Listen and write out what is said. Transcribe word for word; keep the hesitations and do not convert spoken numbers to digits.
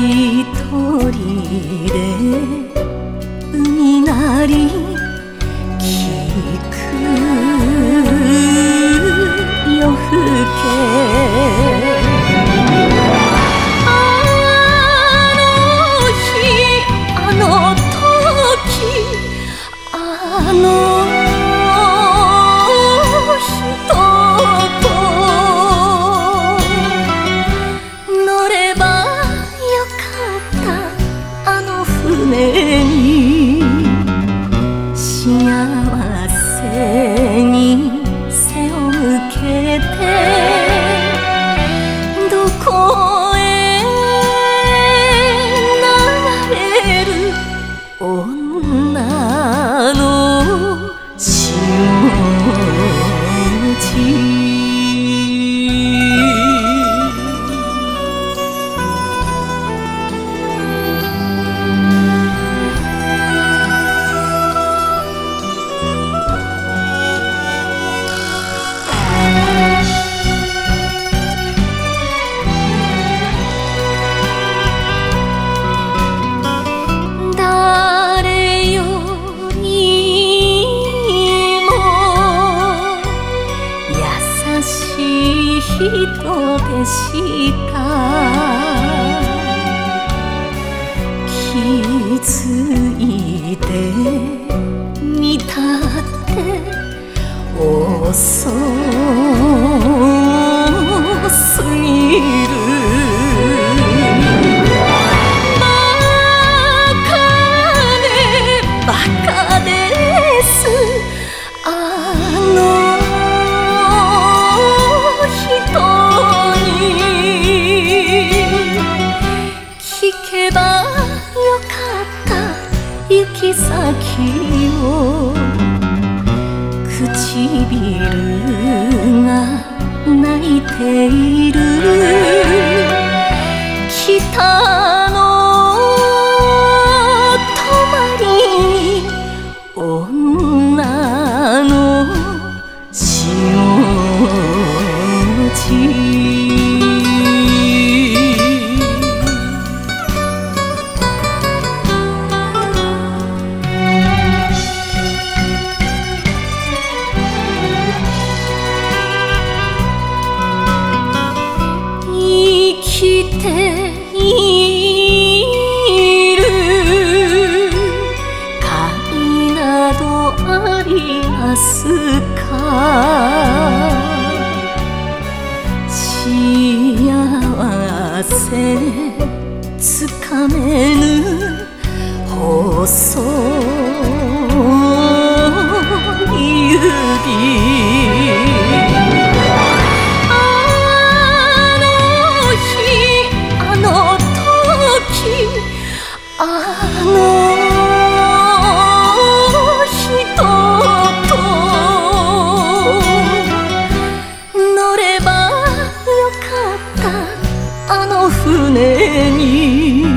一人で海なり聞く夜更け、あの日あの時あの人と乗ればよかったあの船に、幸せに背を向けてどこへ流れる女のしもじ。人でした気づいてみたって遅すぎる。バカねバカですあの行き先を唇が泣いている北の泊まりに女のしもじ。生きている甲斐などありますか、幸せつかめぬ細い指、あの人と乗ればよかったあの船に